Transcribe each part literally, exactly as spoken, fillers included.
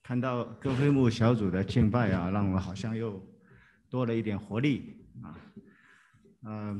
看到哥菲木小组的敬拜啊，让我好像又多了一点活力啊。嗯、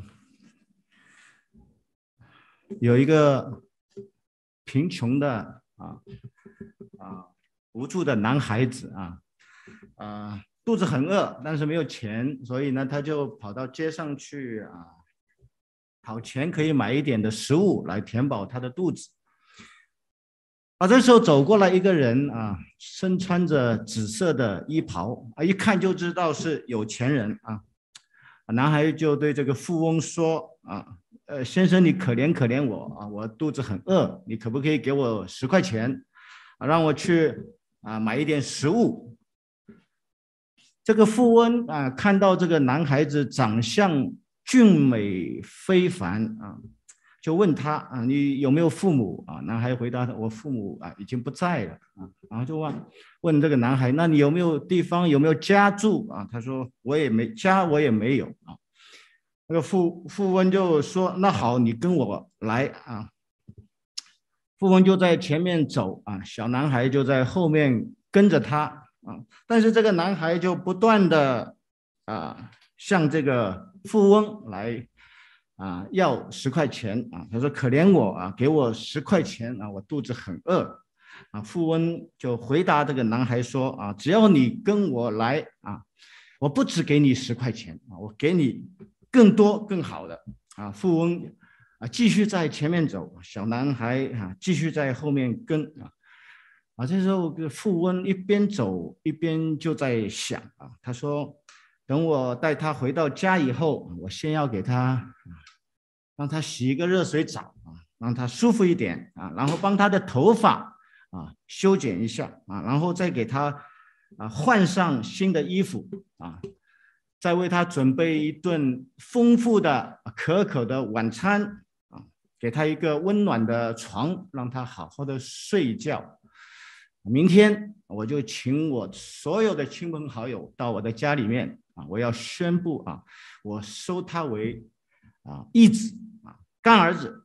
呃，有一个贫穷的啊啊无助的男孩子啊啊，肚子很饿，但是没有钱，所以呢，他就跑到街上去啊，讨钱可以买一点的食物来填饱他的肚子。啊，这时候走过来一个人啊，身穿着紫色的衣袍啊，一看就知道是有钱人啊。男孩就对这个富翁说啊，呃，先生，你可怜可怜我啊，我肚子很饿，你可不可以给我十块钱啊，让我去啊买一点食物？这个富翁啊，看到这个男孩子长相俊美非凡啊。就问他啊，你有没有父母啊？男孩回答我父母啊已经不在了啊。然后就问问这个男孩，那你有没有地方有没有家住啊？他说我也没家，我也没有啊。那个富富翁就说那好，你跟我来啊。富翁就在前面走啊，小男孩就在后面跟着他啊。但是这个男孩就不断的啊向这个富翁来。啊，要十块钱啊！他说：“可怜我啊，给我十块钱啊，我肚子很饿。”啊，富翁就回答这个男孩说：“啊，只要你跟我来啊，我不只给你十块钱啊，我给你更多更好的。”啊，富翁啊继续在前面走，小男孩啊继续在后面跟啊。啊，这时候富翁一边走一边就在想啊，他说：“等我带他回到家以后，我先要给他。”让他洗一个热水澡啊，让他舒服一点啊，然后帮他的头发啊修剪一下啊，然后再给他啊换上新的衣服啊，再为他准备一顿丰富的可口的晚餐啊，给他一个温暖的床，让他好好的睡一觉。明天我就请我所有的亲朋好友到我的家里面啊，我要宣布啊，我收他为啊义子啊干儿子。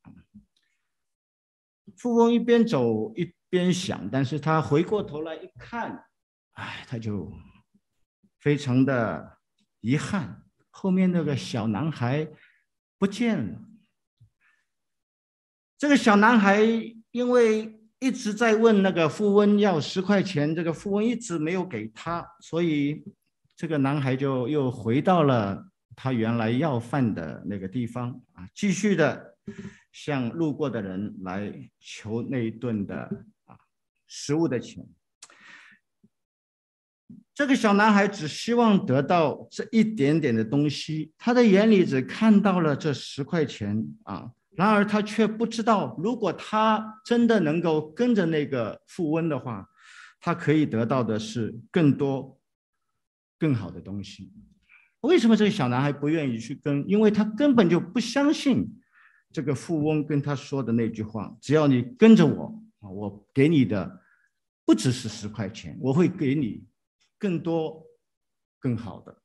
富翁一边走一边想，但是他回过头来一看，哎，他就非常的遗憾，后面那个小男孩不见了。这个小男孩因为一直在问那个富翁要十块钱，这个富翁一直没有给他，所以这个男孩就又回到了他原来要饭的那个地方啊，继续的向路过的人来求那一顿的啊食物的钱。这个小男孩只希望得到这一点点的东西，他的眼里只看到了这十块钱啊。然而他却不知道，如果他真的能够跟着那个富翁的话，他可以得到的是更多、更好的东西。为什么这个小男孩不愿意去跟？因为他根本就不相信这个富翁跟他说的那句话：只要你跟着我，我给你的不只是十块钱，我会给你更多、更好的。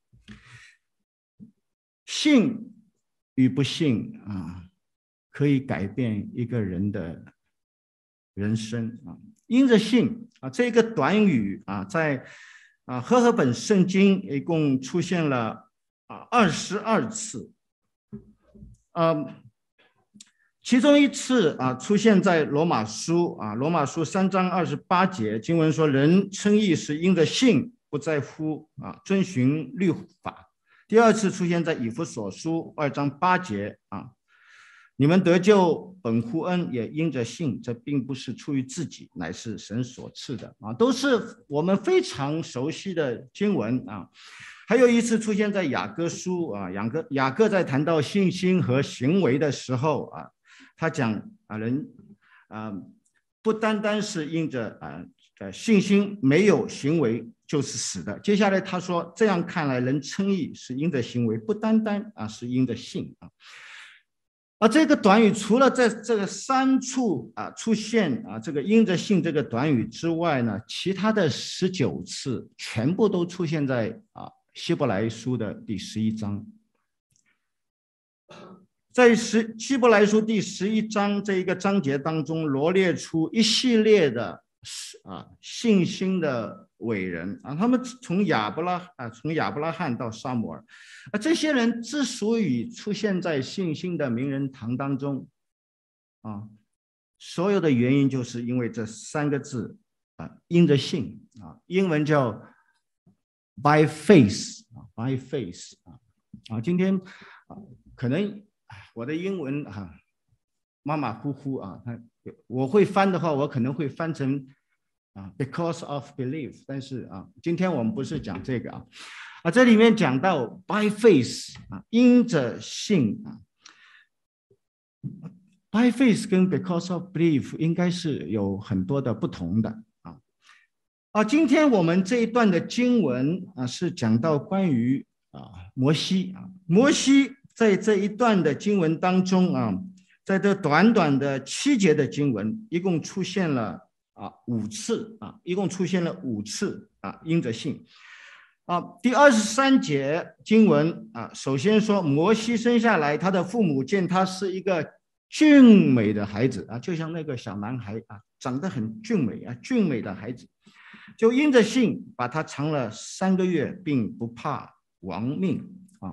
信与不信啊，可以改变一个人的人生啊。因着信啊，这个短语啊，在啊和合本圣经一共出现了啊二十二次，呃，其中一次啊出现在罗马书啊，罗马书三章二十八节，经文说：“人称义是因着信，不在乎啊遵循律法。”第二次出现在以弗所书二章八节啊，你们得救本乎恩，也因着信，这并不是出于自己，乃是神所赐的啊，都是我们非常熟悉的经文啊。还有一次出现在雅各书啊，雅各雅各在谈到信心和行为的时候啊，他讲啊人啊不单单是因着啊呃信心没有行为就是死的。接下来他说，这样看来人称义是因着行为，不单单啊是因着信啊。而这个短语除了在这个三处啊出现啊这个因着信这个短语之外呢，其他的十九次全部都出现在啊希伯来书的第十一章。在十希伯来书第十一章这一个章节当中，罗列出一系列的啊信心的伟人啊，他们从亚伯拉啊从亚伯拉罕到撒母耳啊，这些人之所以出现在信心的名人堂当中啊，所有的原因就是因为这三个字啊，因着信啊，英文叫 by faith 啊 by faith 啊啊，今天啊可能我的英文啊马马虎虎啊，我会翻的话，我可能会翻成啊 because of belief， 但是啊，今天我们不是讲这个啊啊，这里面讲到 by faith 啊，因着信啊 ，by faith 跟 because of belief 应该是有很多的不同的啊啊，今天我们这一段的经文啊是讲到关于啊摩西啊，摩西在这一段的经文当中啊。在这短短的七节的经文，一共出现了啊五次啊，一共出现了五次啊，因着信啊。第二十三节经文啊，首先说摩西生下来，他的父母见他是一个俊美的孩子啊，就像那个小男孩啊，长得很俊美啊，俊美的孩子，就因着信把他藏了三个月，并不怕亡命啊。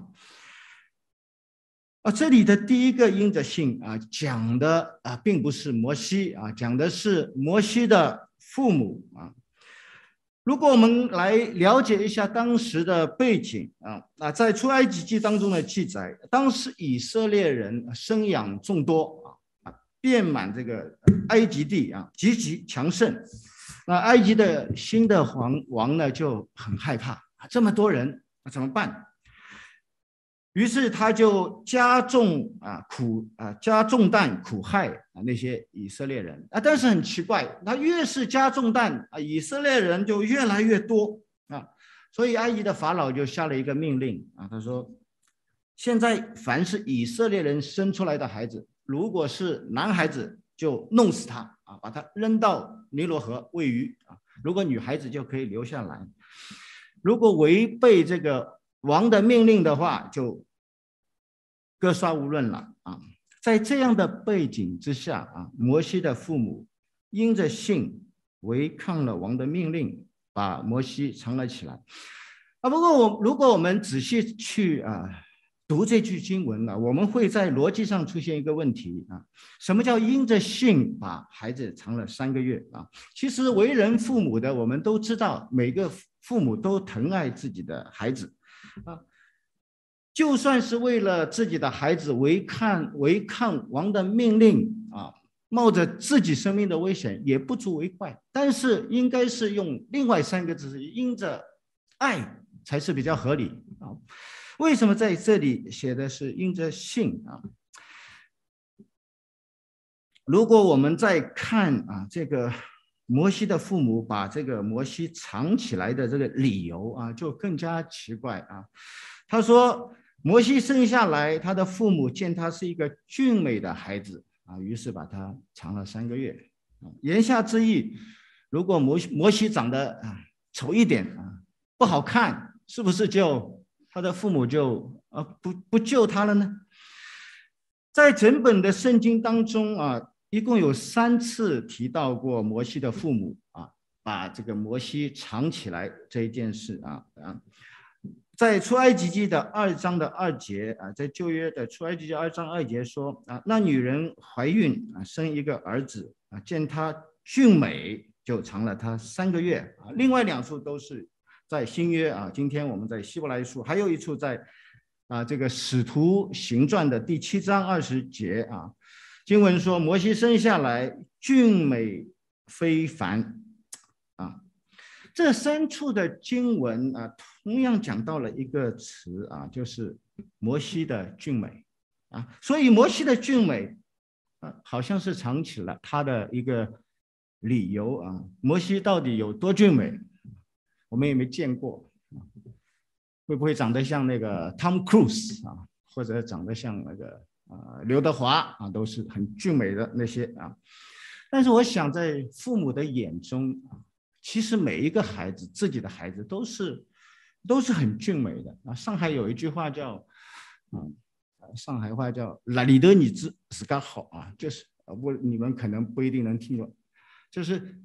啊，这里的第一个因着信啊，讲的啊，并不是摩西啊，讲的是摩西的父母啊。如果我们来了解一下当时的背景啊，啊，在出埃及记当中的记载，当时以色列人生养众多啊，遍满这个埃及地啊，极其强盛。那埃及的新的皇王呢就很害怕，这么多人怎么办？于是他就加重啊苦啊加重担苦害啊那些以色列人啊，但是很奇怪，他越是加重担啊，以色列人就越来越多啊，所以埃及的法老就下了一个命令啊，他说：现在凡是以色列人生出来的孩子，如果是男孩子就弄死他啊，把他扔到尼罗河喂鱼啊；如果女孩子就可以留下来，如果违背这个王的命令的话，就各刷无论了啊！在这样的背景之下啊，摩西的父母因着信违抗了王的命令，把摩西藏了起来啊。不过我如果我们仔细去啊读这句经文呢、啊，我们会在逻辑上出现一个问题啊：什么叫因着信把孩子藏了三个月啊？其实为人父母的，我们都知道，每个父母都疼爱自己的孩子啊。就算是为了自己的孩子违抗违抗王的命令啊，冒着自己生命的危险，也不足为怪。但是应该是用另外三个字，因着爱才是比较合理啊。为什么在这里写的是因着信啊？如果我们再看啊，这个摩西的父母把这个摩西藏起来的这个理由啊，就更加奇怪啊。他说，摩西生下来，他的父母见他是一个俊美的孩子啊，于是把他藏了三个月。言下之意，如果摩西摩西长得啊丑一点啊，不好看，是不是就他的父母就啊不不救他了呢？在整本的圣经当中啊，一共有三次提到过摩西的父母啊把这个摩西藏起来这一件事啊啊。在出埃及记的二章的二节啊，在旧约的出埃及记二章二节说啊，那女人怀孕啊，生一个儿子啊，见他俊美，就藏了他三个月啊。另外两处都是在新约啊，今天我们在希伯来书，还有一处在啊这个使徒行传的第七章二十节啊，经文说摩西生下来俊美非凡啊。这三处的经文啊，同样讲到了一个词啊，就是摩西的俊美啊。所以摩西的俊美啊，好像是藏起了他的一个理由啊。摩西到底有多俊美，我们也没见过，会不会长得像那个 Tom Cruise 啊，或者长得像那个啊刘德华啊，都是很俊美的那些啊。但是我想，在父母的眼中啊，其实每一个孩子，自己的孩子都是都是很俊美的啊。上海有一句话叫，嗯，上海话叫“拉里德你自自个好啊”，就是不，你们可能不一定能听懂，就是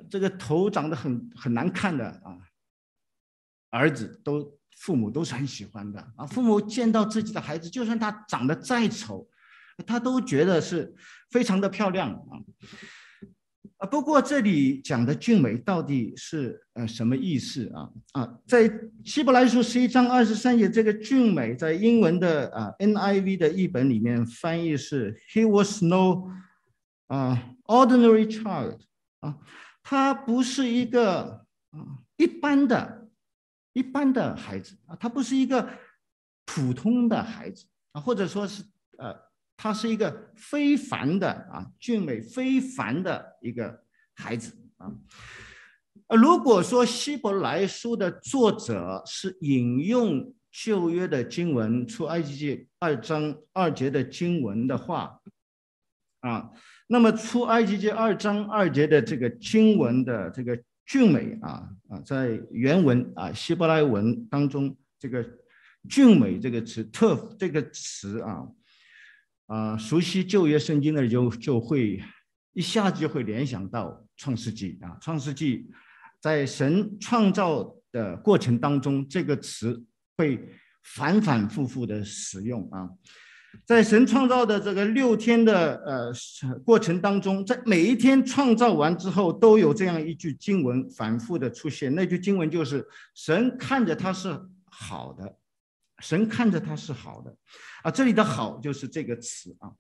这个头长得很很难看的啊，儿子都父母都是很喜欢的啊。父母见到自己的孩子，就算他长得再丑，他都觉得是非常的漂亮啊。啊，不过这里讲的俊美到底是呃什么意思啊？啊，在希伯来书十一章二十三节，这个俊美在英文的啊 N I V 的译本里面翻译是 He was no 啊 ordinary child 啊，他不是一个啊一般的一般的孩子啊，他不是一个普通的孩子啊，或者说是呃。他是一个非凡的啊，俊美非凡的一个孩子啊。如果说希伯来书的作者是引用旧约的经文，出埃及记二章二节的经文的话啊，那么出埃及记二章二节的这个经文的这个俊美啊啊，在原文啊希伯来文当中，这个俊美这个词特这个词啊。啊、呃，熟悉旧约圣经的人就就会一下子就会联想到创世纪啊，创世纪在神创造的过程当中，这个词会反反复复的使用啊。在神创造的这个六天的呃过程当中，在每一天创造完之后，都有这样一句经文反复的出现。那句经文就是神看着它是好的。神看着他是好的啊，这里的好就是这个词啊，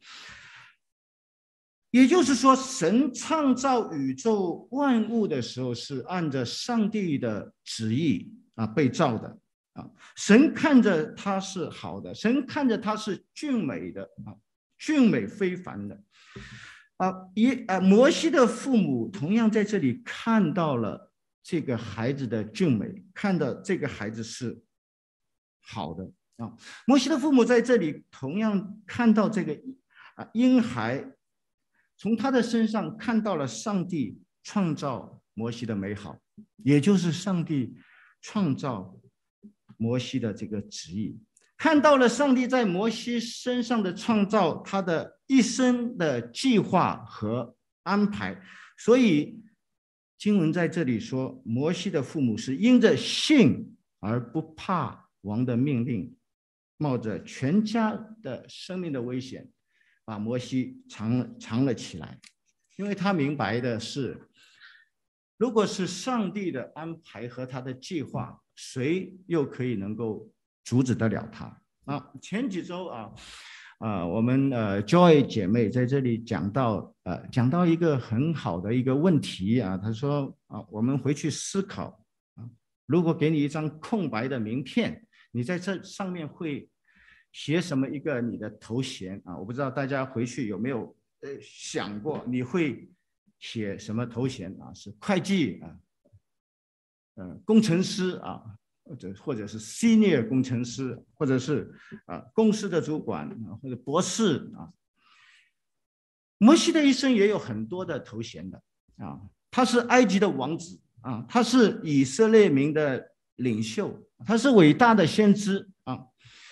也就是说，神创造宇宙万物的时候是按着上帝的旨意啊被造的啊，神看着他是好的，神看着他是俊美的啊，俊美非凡的啊，也啊，摩西的父母同样在这里看到了这个孩子的俊美，看到这个孩子是好的啊，摩西的父母在这里同样看到这个啊婴孩，从他的身上看到了上帝创造摩西的美好，也就是上帝创造摩西的这个旨意，看到了上帝在摩西身上的创造，他的一生的计划和安排。所以经文在这里说，摩西的父母是因着信而不怕王的命令，冒着全家的生命的危险，把摩西藏藏了起来，因为他明白的是，如果是上帝的安排和他的计划，谁又可以能够阻止得了他？啊，前几周啊，啊，我们呃 Joy 姐妹在这里讲到呃讲到一个很好的一个问题啊，她说啊，我们回去思考啊，如果给你一张空白的名片，你在这上面会写什么一个你的头衔啊？我不知道大家回去有没有呃想过，你会写什么头衔啊？是会计啊，呃，工程师啊，或者或者是 senior 工程师，或者是啊公司的主管啊，或者博士啊。摩西的一生也有很多的头衔的啊，他是埃及的王子啊，他是以色列民的领袖，他是伟大的先知啊。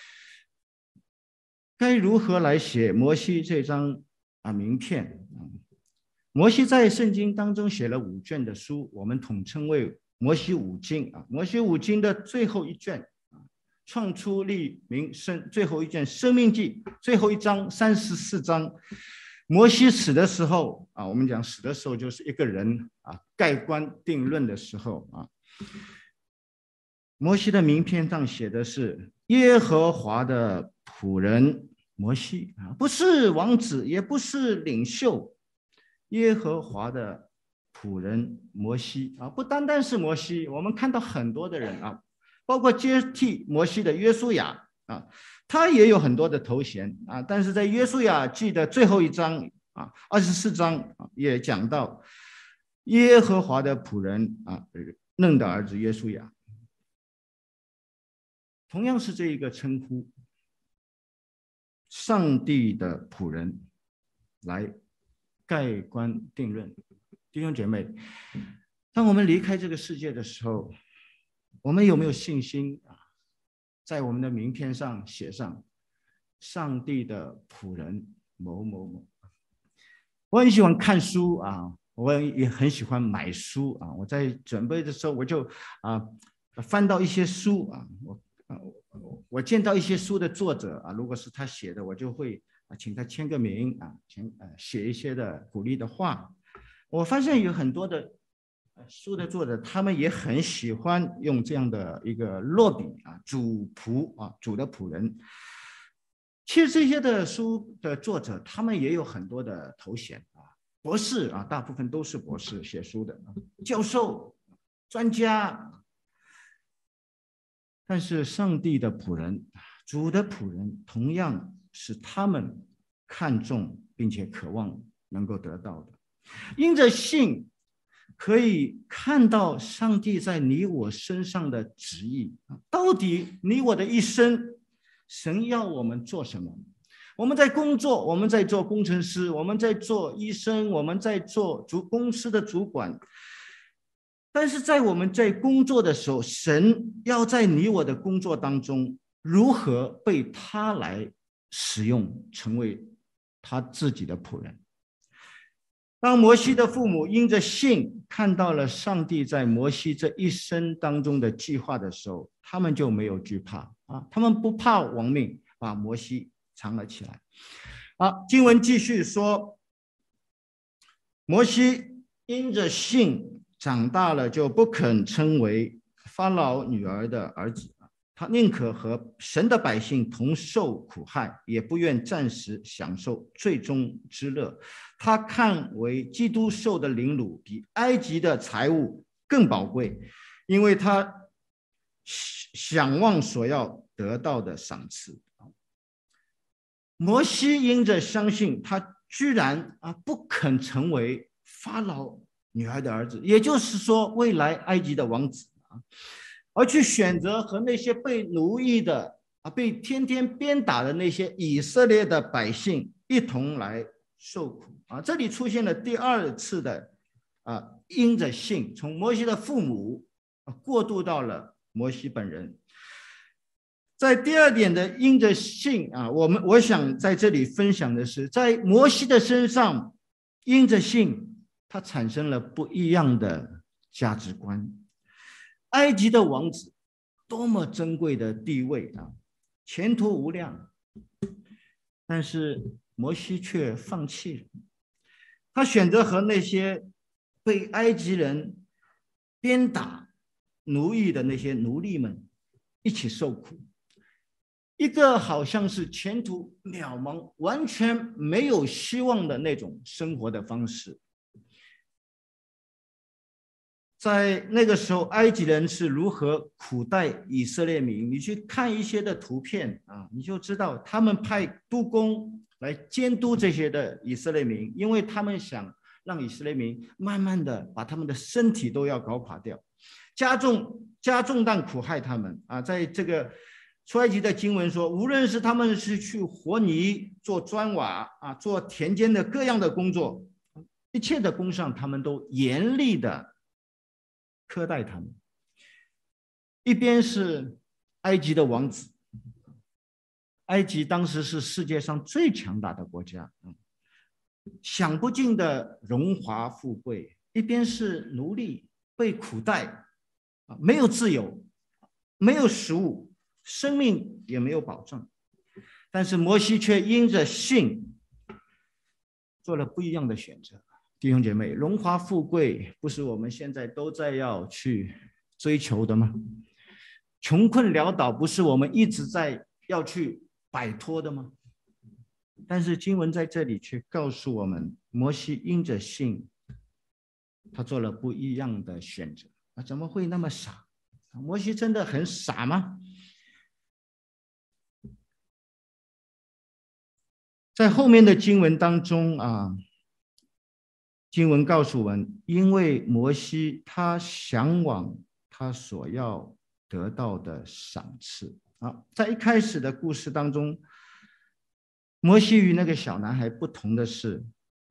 该如何来写摩西这张啊名片啊？摩西在圣经当中写了五卷的书，我们统称为摩西五经啊。摩西五经的最后一卷啊，创出立民生最后一卷生命记最后一章三十四章。摩西死的时候啊，我们讲死的时候就是一个人啊盖棺定论的时候啊。摩西的名片上写的是耶和华的仆人摩西啊，不是王子，也不是领袖，耶和华的仆人摩西啊，不单单是摩西，我们看到很多的人啊，包括接替摩西的约书亚啊，他也有很多的头衔啊，但是在约书亚记的最后一章啊，二十四章啊，也讲到耶和华的仆人啊，嫩的儿子约书亚。同样是这一个称呼，上帝的仆人来盖棺定论。弟兄姐妹，当我们离开这个世界的时候，我们有没有信心啊？在我们的名片上写上上帝的仆人某某某。我很喜欢看书啊， 我也很喜欢买书啊。我在准备的时候，我就啊翻到一些书啊，我啊我见到一些书的作者啊，如果是他写的，我就会啊请他签个名啊，请呃写一些的鼓励的话。我发现有很多的书的作者，他们也很喜欢用这样的一个落笔啊，主仆啊，主的仆人。其实这些的书的作者，他们也有很多的头衔啊，博士啊，大部分都是博士写书的，教授、专家。但是上帝的仆人，主的仆人，同样是他们看重并且渴望能够得到的。因着信，可以看到上帝在你我身上的旨意。到底你我的一生，神要我们做什么？我们在工作，我们在做工程师，我们在做医生，我们在做主公司的主管。但是在我们在工作的时候，神要在你我的工作当中，如何被他来使用，成为他自己的仆人。当摩西的父母因着信看到了上帝在摩西这一生当中的计划的时候，他们就没有惧怕啊，他们不怕亡命，把摩西藏了起来。好，经文继续说，摩西因着信长大了，就不肯称为法老女儿的儿子，他宁可和神的百姓同受苦害，也不愿暂时享受最终之乐。他看为基督受的凌辱比埃及的财物更宝贵，因为他想望所要得到的赏赐。摩西因着相信，他居然啊不肯成为法老女儿的儿子，也就是说未来埃及的王子啊，而去选择和那些被奴役的啊、被天天鞭打的那些以色列的百姓一同来受苦啊。这里出现了第二次的啊，因着信，从摩西的父母、啊、过渡到了摩西本人。在第二点的因着信啊，我们我想在这里分享的是，在摩西的身上，因着信，他产生了不一样的价值观。埃及的王子多么珍贵的地位啊，前途无量，但是摩西却放弃了，他选择和那些被埃及人鞭打、奴役的那些奴隶们一起受苦。一个好像是前途渺茫、完全没有希望的那种生活的方式。在那个时候，埃及人是如何苦待以色列民？你去看一些的图片啊，你就知道他们派督工来监督这些的以色列民，因为他们想让以色列民慢慢的把他们的身体都要搞垮掉，加重加重担苦害他们啊。在这个出埃及的经文说，无论是他们是去和泥、做砖瓦啊、做田间的各样的工作，一切的工上，他们都严厉的苛待他们。一边是埃及的王子，埃及当时是世界上最强大的国家，享不尽的荣华富贵；一边是奴隶，被苦待，没有自由，没有食物，生命也没有保障。但是摩西却因着信做了不一样的选择。弟兄姐妹，荣华富贵不是我们现在都在要去追求的吗？穷困潦倒不是我们一直在要去摆脱的吗？但是经文在这里却告诉我们，摩西因着信，他做了不一样的选择。啊，怎么会那么傻？摩西真的很傻吗？在后面的经文当中啊，经文告诉我们，因为摩西他向往他所要得到的赏赐啊。在一开始的故事当中，摩西与那个小男孩不同的是，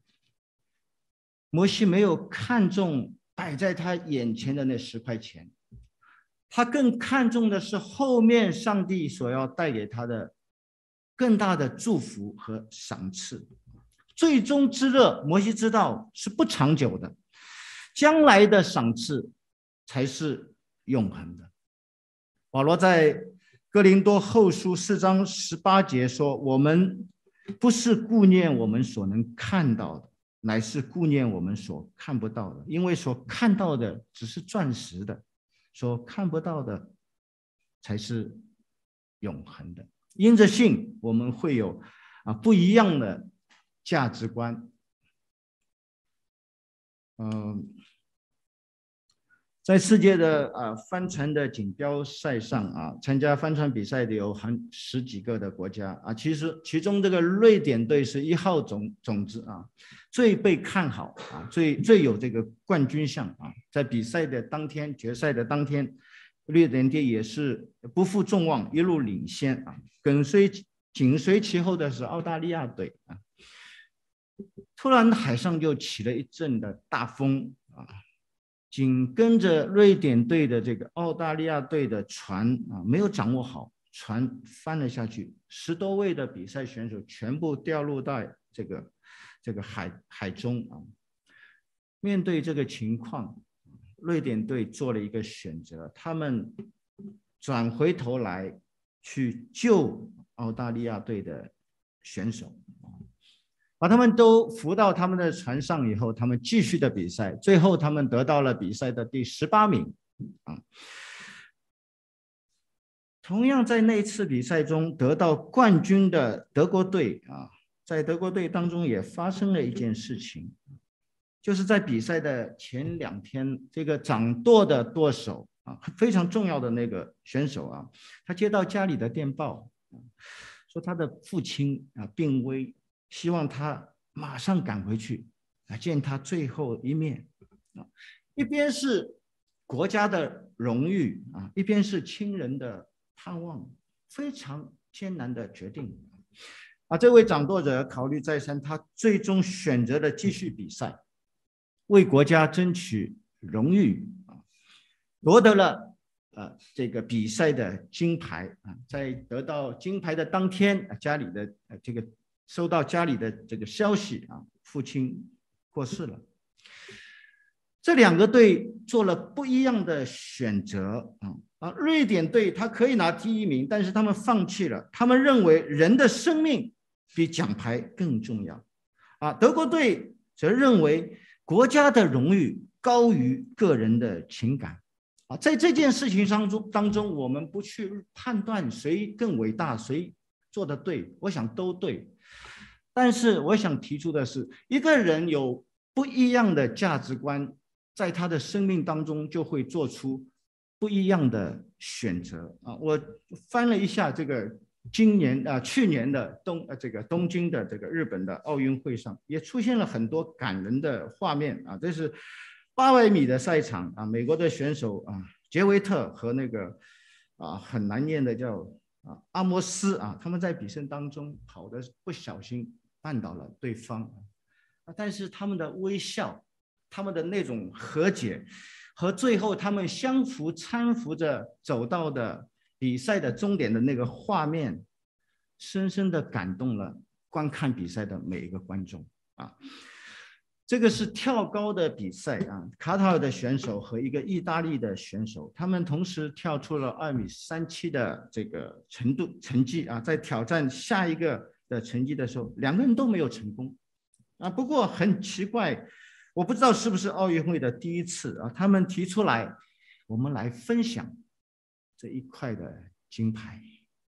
摩西没有看重摆在他眼前的那十块钱，他更看重的是后面上帝所要带给他的更大的祝福和赏赐。 最终之乐，摩西知道是不长久的，将来的赏赐才是永恒的。保罗在哥林多后书四章十八节说：“我们不是顾念我们所能看到的，乃是顾念我们所看不到的，因为所看到的只是暂时的，所看不到的才是永恒的。因着信，我们会有啊不一样的价值观。嗯，在世界的啊帆船的锦标赛上啊，参加帆船比赛的有很十几个的国家啊，其实其中这个瑞典队是一号种种子啊，最被看好啊，最最有这个冠军相啊，在比赛的当天，决赛的当天，瑞典队也是不负众望，一路领先啊，跟随紧随其后的是澳大利亚队啊。突然海上就起了一阵的大风啊，紧跟着瑞典队的这个澳大利亚队的船啊没有掌握好，船翻了下去，十多位的比赛选手全部掉入到这个这个海海中啊。面对这个情况，瑞典队做了一个选择，他们转回头来去救澳大利亚队的选手，把他们都扶到他们的船上以后，他们继续的比赛，最后他们得到了比赛的第十八名啊。同样在那次比赛中得到冠军的德国队啊，在德国队当中也发生了一件事情，就是在比赛的前两天，这个掌舵的舵手啊，非常重要的那个选手啊，他接到家里的电报，说他的父亲啊病危，希望他马上赶回去来见他最后一面啊。一边是国家的荣誉啊，一边是亲人的盼望，非常艰难的决定啊。这位掌舵者考虑再三，他最终选择了继续比赛，为国家争取荣誉啊，夺得了呃这个比赛的金牌啊。在得到金牌的当天，家里的呃这个收到家里的这个消息啊，父亲过世了。这两个队做了不一样的选择啊啊！瑞典队他可以拿第一名，但是他们放弃了，他们认为人的生命比奖牌更重要啊。德国队则认为国家的荣誉高于个人的情感啊。在这件事情当中当中，我们不去判断谁更伟大，谁做得对，我想都对。但是我想提出的是，一个人有不一样的价值观，在他的生命当中就会做出不一样的选择啊！我翻了一下这个今年啊，去年的东呃这个东京的这个日本的奥运会上，也出现了很多感人的画面啊！这是八百米的赛场啊，美国的选手啊，杰维特和那个啊很难念的叫啊阿摩斯啊，他们在比赛当中跑的不小心绊倒了对方啊，但是他们的微笑，他们的那种和解，和最后他们相扶搀扶着走到的比赛的终点的那个画面，深深的感动了观看比赛的每一个观众啊。这个是跳高的比赛啊，卡塔尔的选手和一个意大利的选手，他们同时跳出了二米三七的这个程度成绩啊，在挑战下一个的成绩的时候，两个人都没有成功啊。不过很奇怪，我不知道是不是奥运会的第一次啊，他们提出来，我们来分享这一块的金牌。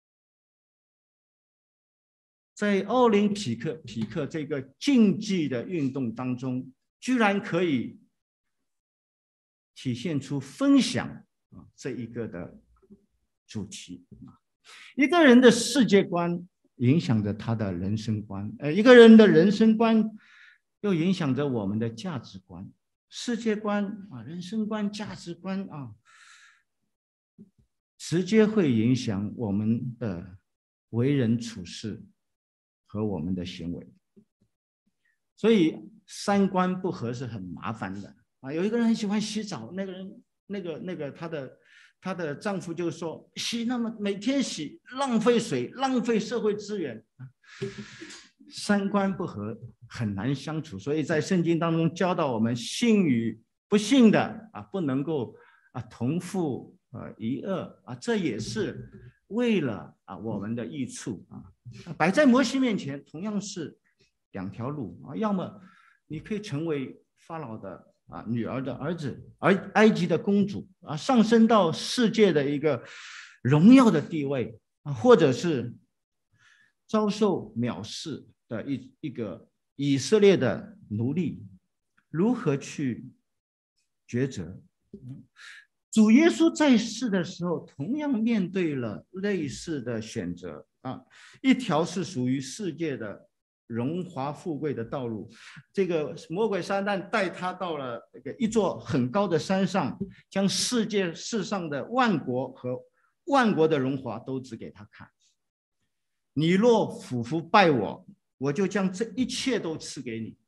在奥林匹克匹克这个竞技的运动当中，居然可以体现出分享啊这一个的主题啊。一个人的世界观影响着他的人生观，呃，一个人的人生观又影响着我们的价值观、世界观啊、人生观、价值观啊，直接会影响我们的为人处事和我们的行为。所以三观不合是很麻烦的啊。有一个人很喜欢洗澡，那个人那个那个他的她的丈夫就说：“洗那么每天洗，浪费水，浪费社会资源。” 三观不合，很难相处。所以在圣经当中教导我们，信与不信的啊，不能够啊同负呃一恶啊，这也是为了啊我们的益处啊。摆在摩西面前，同样是两条路啊，要么你可以成为法老的啊女儿的儿子，而埃及的公主啊，上升到世界的一个荣耀的地位啊，或者是遭受藐视的一一个以色列的奴隶，如何去抉择？主耶稣在世的时候，同样面对了类似的选择啊，一条是属于世界的荣华富贵的道路，这个魔鬼撒旦带他到了这个一座很高的山上，将世界世上的万国和万国的荣华都指给他看。你若俯伏拜我，我就将这一切都赐给你。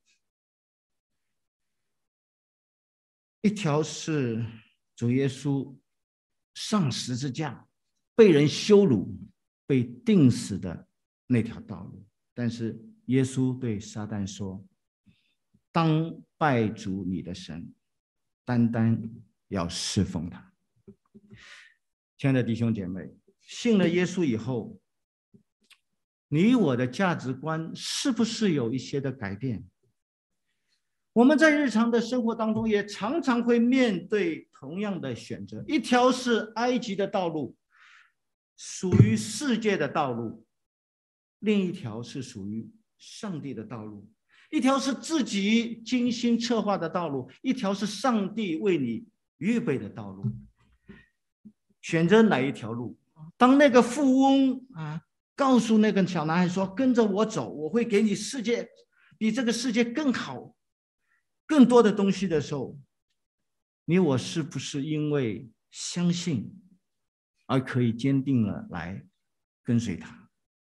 一条是主耶稣上十字架，被人羞辱、被钉死的那条道路，但是耶稣对撒旦说：“当拜主你的神，单单要侍奉他。”亲爱的弟兄姐妹，信了耶稣以后，你我的价值观是不是有一些的改变？我们在日常的生活当中也常常会面对同样的选择，一条是埃及的道路，属于世界的道路；另一条是属于上帝的道路。一条是自己精心策划的道路，一条是上帝为你预备的道路。选择哪一条路？当那个富翁啊告诉那个小男孩说：“跟着我走，我会给你世界比这个世界更好、更多的东西”的时候，你我是不是因为相信而可以坚定了来跟随他？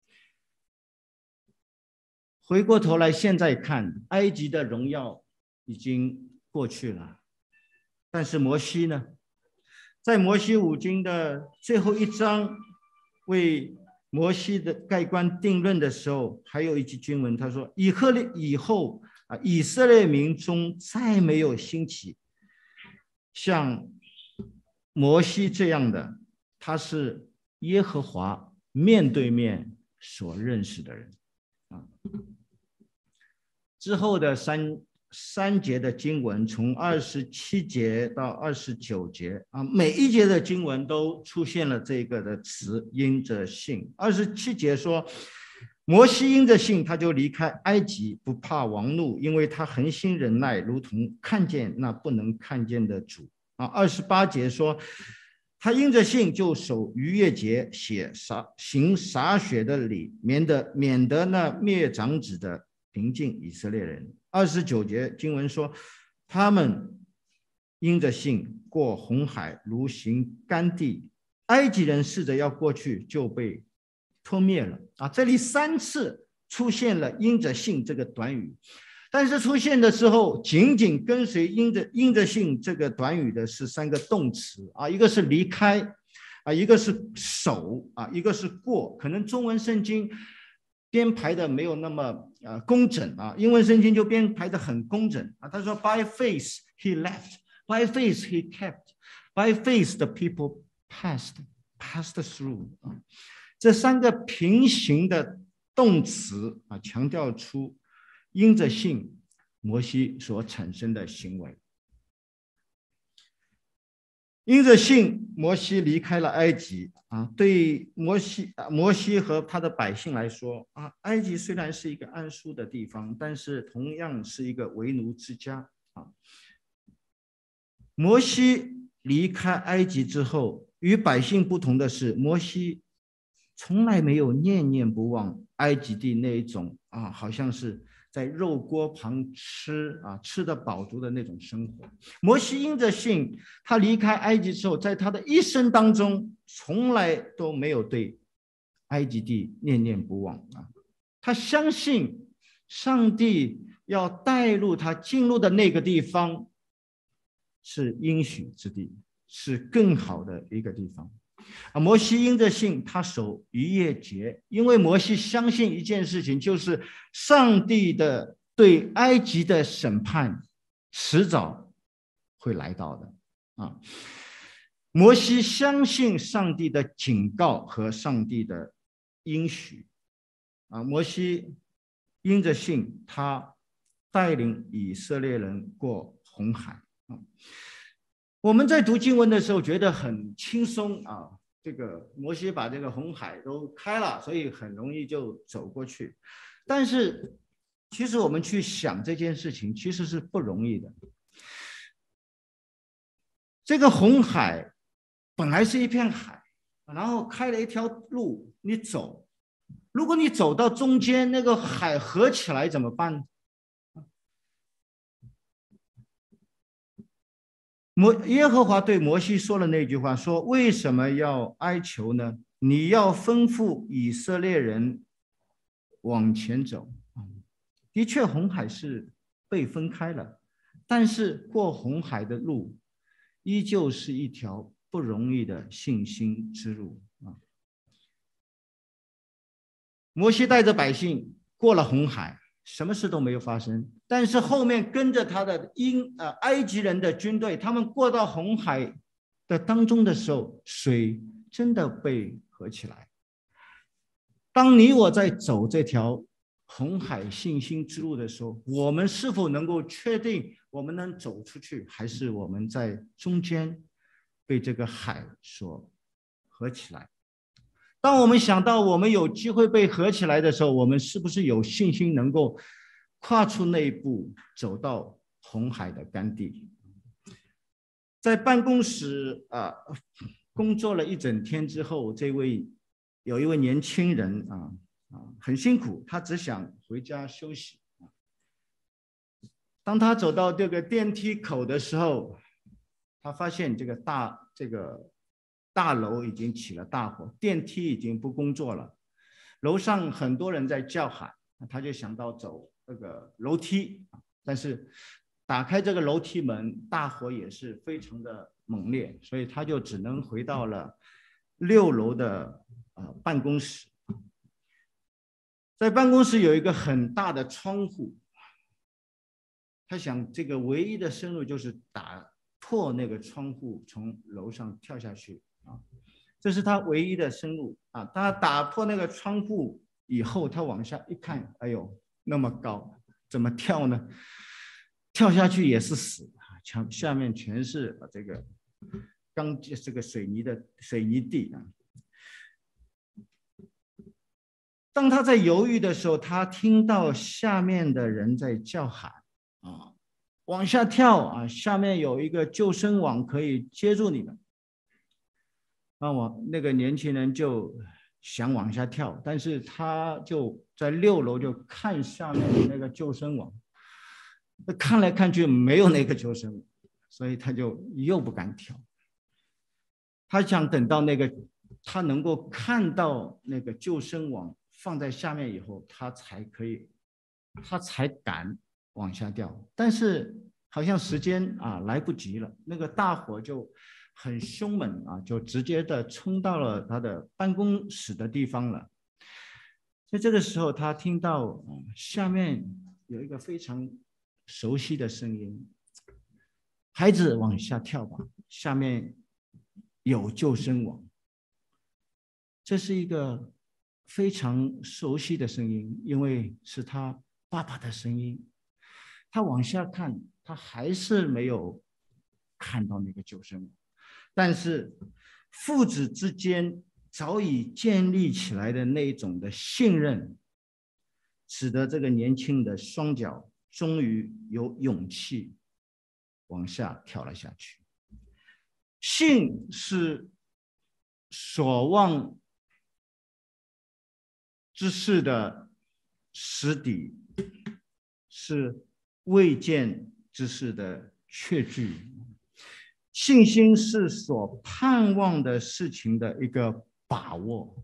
回过头来，现在看，埃及的荣耀已经过去了，但是摩西呢？在摩西五经的最后一章，为摩西的盖棺定论的时候，还有一句经文，他说：“以后以后啊，以色列民中再没有兴起像摩西这样的，他是耶和华面对面所认识的人。”啊，之后的三三节的经文，从二十七节到二十九节啊，每一节的经文都出现了这个的词，因着信。二十七节说，摩西因着信，他就离开埃及，不怕王怒，因为他恒心忍耐，如同看见那不能看见的主。啊，二十八节说，他因着信就守逾越节，写洒行洒血的礼，免得免得那灭长子的平静以色列人。二十九节经文说，他们因着信过红海，如行干地，埃及人试着要过去，就被吞灭了。啊，这里三次出现了因着信这个短语，但是出现的时候，紧紧跟随因着因着信这个短语的是三个动词啊，一个是离开啊，一个是守啊，一个是过。可能中文圣经编排的没有那么呃工整啊，英文圣经就编排的很工整啊。他说 ，By faith he left, by faith he kept, by faith the people passed, passed through 啊，这三个平行的动词啊，强调出因着信摩西所产生的行为。因着信，摩西离开了埃及啊。对摩西、摩西和他的百姓来说啊，埃及虽然是一个安舒的地方，但是同样是一个为奴之家啊。摩西离开埃及之后，与百姓不同的是，摩西从来没有念念不忘埃及地那一种啊，好像是在肉锅旁吃啊，吃得饱足的那种生活。摩西因着信，他离开埃及之后，在他的一生当中，从来都没有对埃及地念念不忘啊。他相信上帝要带入他进入的那个地方是应许之地，是更好的一个地方。 啊，摩西因着信，他守逾越节，因为摩西相信一件事情，就是上帝的对埃及的审判迟早会来到的啊。摩西相信上帝的警告和上帝的应许啊。摩西因着信，他带领以色列人过红海啊。我们在读经文的时候觉得很轻松啊，这个摩西把这个红海都开了，所以很容易就走过去。但是其实我们去想这件事情，其实是不容易的。这个红海本来是一片海，然后开了一条路，你走。如果你走到中间，那个海合起来怎么办？摩耶和华对摩西说了那句话，说：“为什么要哀求呢？你要吩咐以色列人往前走。”的确，红海是被分开了，但是过红海的路依旧是一条不容易的信心之路啊。摩西带着百姓过了红海，什么事都没有发生。但是后面跟着他的英呃埃及人的军队，他们过到红海的当中的时候，水真的被合起来。当你我在走这条红海信心之路的时候，我们是否能够确定我们能走出去，还是我们在中间被这个海所合起来？当我们想到我们有机会被合起来的时候，我们是不是有信心能够跨出那一步，走到红海的干地？在办公室啊工作了一整天之后，这位有一位年轻人啊啊很辛苦，他只想回家休息。当他走到这个电梯口的时候，他发现这个大这个大楼已经起了大火，电梯已经不工作了，楼上很多人在叫喊，他就想到走这个楼梯，但是打开这个楼梯门，大火也是非常的猛烈，所以他就只能回到了六楼的呃办公室。在办公室有一个很大的窗户，他想这个唯一的生路就是打破那个窗户，从楼上跳下去啊，这是他唯一的生路啊。他打破那个窗户以后，他往下一看，哎呦，那么高，怎么跳呢？跳下去也是死啊，墙下面全是这个钢这个水泥的水泥地啊。当他在犹豫的时候，他听到下面的人在叫喊啊，往下跳啊，下面有一个救生网可以接住你们。那我那个年轻人就想往下跳，但是他就在六楼就看下面的那个救生网，看来看去没有那个救生网，所以他就又不敢跳。他想等到那个他能够看到那个救生网放在下面以后，他才可以，他才敢往下掉。但是好像时间啊来不及了，那个大火就很凶猛啊，就直接的冲到了他的办公室的地方了。在这个时候，他听到、嗯、下面有一个非常熟悉的声音：“孩子，往下跳吧，下面有救生网。”这是一个非常熟悉的声音，因为是他爸爸的声音。他往下看，他还是没有看到那个救生网，但是父子之间早已建立起来的那种的信任，使得这个年轻的双脚终于有勇气往下跳了下去。信是所望之事的实底，是未见之事的确据。信心是所盼望的事情的一个把握。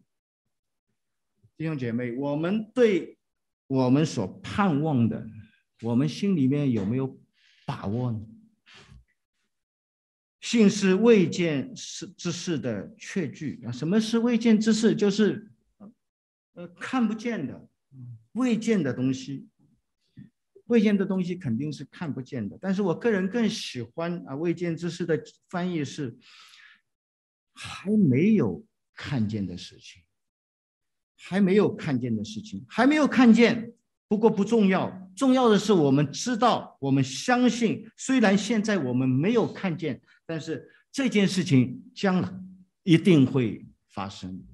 弟兄姐妹，我们对我们所盼望的，我们心里面有没有把握呢？ 信是未见之事的确据啊。什么是未见之事？就是呃看不见的、未见的东西。未见的东西肯定是看不见的，但是我个人更喜欢啊未见之事的翻译是还没有看见的事情，还没有看见的事情，还没有看见。不过不重要，重要的是我们知道，我们相信，虽然现在我们没有看见，但是这件事情将来一定会发生。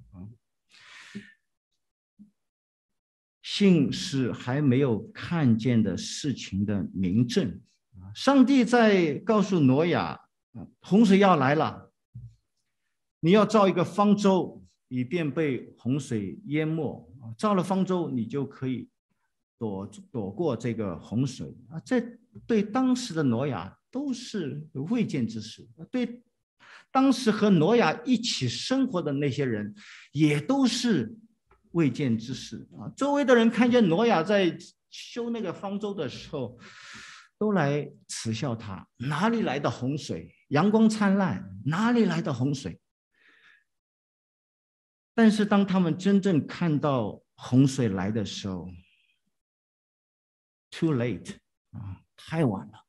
信是还没有看见的事情的明证。上帝在告诉挪亚，洪水要来了，你要造一个方舟，以便被洪水淹没。造了方舟，你就可以躲躲过这个洪水啊！这对当时的挪亚都是未见之事，对当时和挪亚一起生活的那些人也都是未见之事啊！周围的人看见挪亚在修那个方舟的时候，都来耻笑他，哪里来的洪水？阳光灿烂，哪里来的洪水？但是当他们真正看到洪水来的时候 ，too late 啊，太晚了。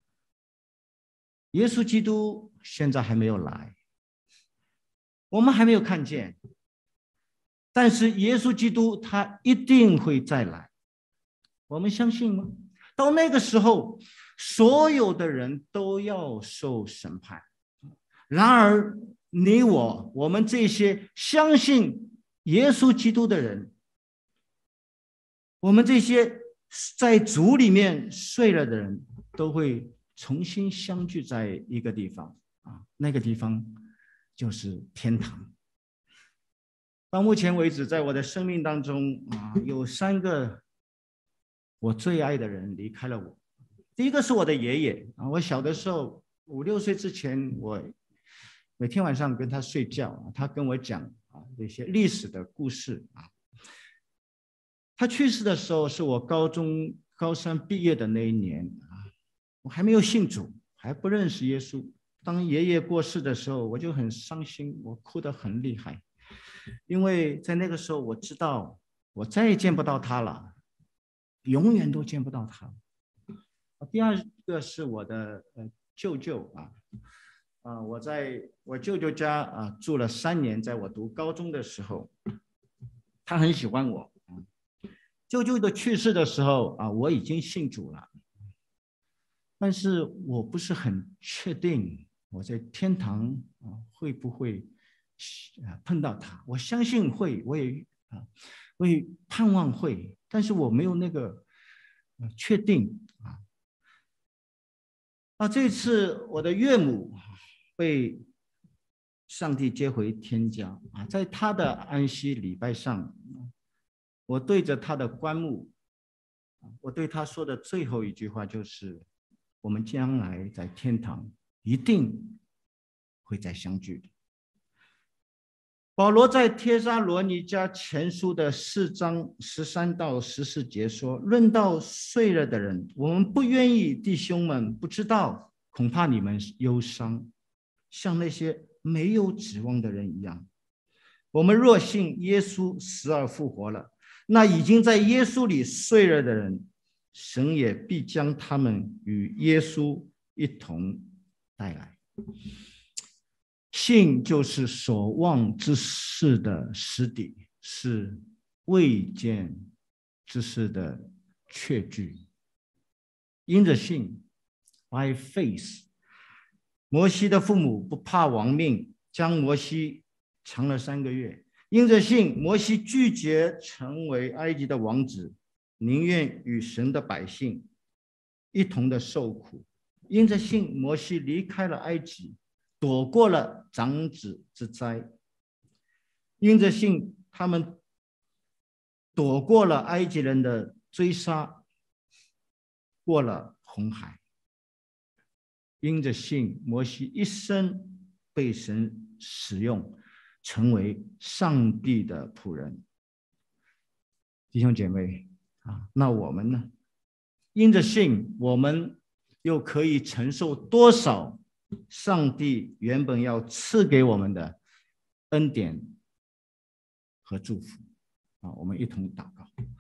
耶稣基督现在还没有来，我们还没有看见，但是耶稣基督他一定会再来，我们相信吗？到那个时候，所有的人都要受审判。然而，你我，我们这些相信耶稣基督的人，我们这些在主里面睡了的人，都会重新相聚在一个地方啊，那个地方就是天堂。到目前为止，在我的生命当中啊，有三个我最爱的人离开了我。第一个是我的爷爷啊，我小的时候五六岁之前，我每天晚上跟他睡觉，他跟我讲啊这些历史的故事啊。他去世的时候是我高中高三毕业的那一年啊，我还没有信主，还不认识耶稣。当爷爷过世的时候，我就很伤心，我哭得很厉害，因为在那个时候我知道我再也见不到他了，永远都见不到他。第二个是我的呃舅舅啊。啊、呃，我在我舅舅家啊、呃、住了三年，在我读高中的时候，他很喜欢我。舅舅的去世的时候啊、呃，我已经信主了，但是我不是很确定我在天堂啊、呃、会不会啊、呃、碰到他。我相信会，我也啊、呃，我也盼望会，但是我没有那个、呃、确定啊。那这次我的岳母被上帝接回天家啊，在他的安息礼拜上，我对着他的棺木，我对他说的最后一句话就是：我们将来在天堂一定会再相聚的。保罗在帖撒罗尼迦前书的四章十三到十四节说：论到睡了的人，我们不愿意弟兄们不知道，恐怕你们忧伤，像那些没有指望的人一样。我们若信耶稣死而复活了，那已经在耶稣里睡了的人，神也必将他们与耶稣一同带来。信就是所望之事的实底，是未见之事的确据。因着信 by faith， 摩西的父母不怕亡命，将摩西藏了三个月。因着信，摩西拒绝成为埃及的王子，宁愿与神的百姓一同的受苦。因着信，摩西离开了埃及，躲过了长子之灾。因着信，他们躲过了埃及人的追杀，过了红海。因着信，摩西一生被神使用，成为上帝的仆人。弟兄姐妹啊，那我们呢？因着信，我们又可以承受多少上帝原本要赐给我们的恩典和祝福啊！我们一同祷告。